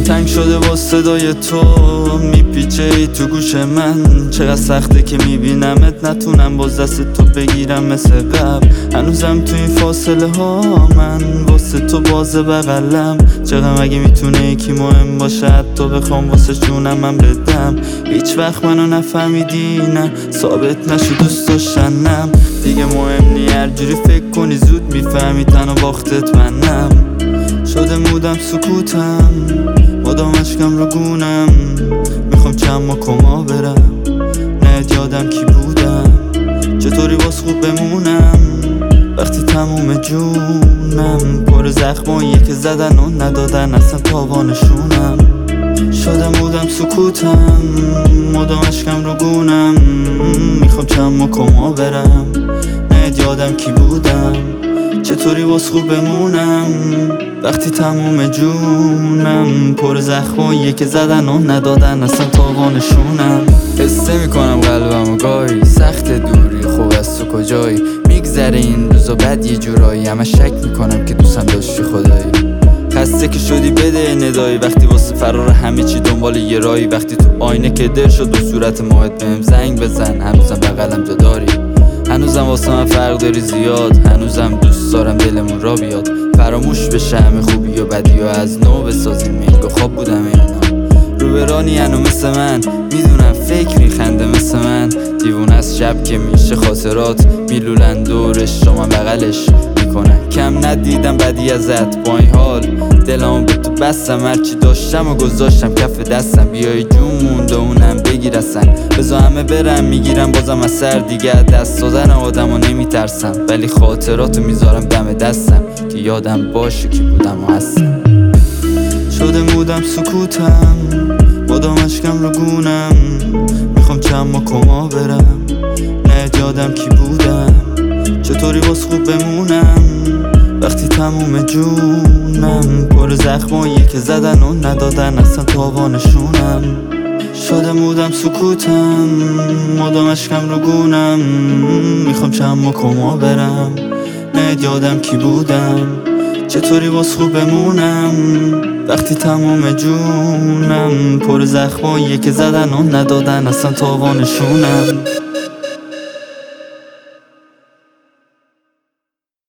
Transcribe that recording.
تنگ شده با صدای تو میپیچه ای تو گوش من. چقدر سخته که میبینمت نتونم باز دست تو بگیرم مثل قبل. هنوزم تو این فاصله ها من واسه تو باز بغلم. چقدر مگه میتونه یکی مهم باشه حتی بخوام واسه جونم من بدم. هیچ وقت منو نفهمیدی نه ثابت نشد دوست داشتنم. دیگه مهم نی هر جوری فکر کنی زود میفهمی تنها باختت منم. شده مودم سکوتم مدام اشکم رو گونم. میخوام چند ماه کما برم نه یادم کی بودم. چطوری باز خوب بمونم وقتی تموم جونم پر زخماییه که زدن و ندادن اصلا تاوانشونم. شده مودم سکوتم مدام اشکم رو گونم. میخوام چند ماه کما برم نه یادم کی بودم. چطوری باز خوب بمونم وقتی تموم جونم پر زخماییه که زدن و ندادن اصلا تاوانشونم. حسه میکنم قلبم و گاهی سخت دوری خوب از تو کجایی. میگذره این روزا بعد یه جورایی همه شک میکنم که دوستم داشتی خدایی. خسته که شدی بده ندایی وقتی واسه فرار همه چی دنبال یه رایی. وقتی تو آینه که دل شد و صورت ماهت بهم زنگ بزن. هنوزم بغلم تو داری هنوزم واسه من فرق داری زیاد. هنوزم دوست دارم دلمون را بیاد فراموش بشه همه خوبی و بدی و از نو بسازیم. میگو خواب بودم اینا روبرانی هنو مثل من. میدونم فکر میخنده مثل من. دیوونه از شب که میشه خاطرات میلولن دورش شما بغلش میکنن. کم ندیدم بدی ازت با این حال دلمو به تو بستم. هرچی داشتم و گذاشتم کف دستم. بیای جون مونده اونم بگیرسن بذار همه برم میگیرم بازم از سر دیگه. دست دادن آدم و نمیترسم ولی خاطراتو میذارم دم دستم که یادم باشه کی بودم و هستم. شده مودم سکوتم مدام اشکم رو گونم. میخوام چند ماه کما برم نه یادم کی بودم. چطوری باز خوب بمونم وقتی تموم جونم پر زخماییه که زدن و ندادن اصلا تاوانشونم. شده مودم سکوتم مدام اشکم رو گونم. میخوام چند ماه کما برم نه یادم کی بودم. چطوری باز خوب بمونم وقتی تموم جونم پر زخماییه که زدن و ندادن اصلا تاوانشونم.